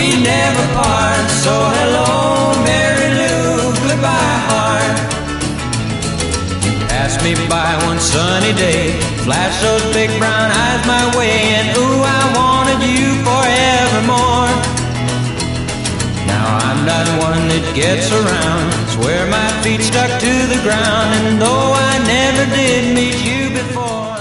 we never part. So hello, Mary Lou, goodbye, heart. Pass me by one sunny day, flash those big brown eyes my way, and ooh, I wanted you forevermore. Now I'm not one that gets around, swear my feet stuck to the ground, and though I never did meet you before,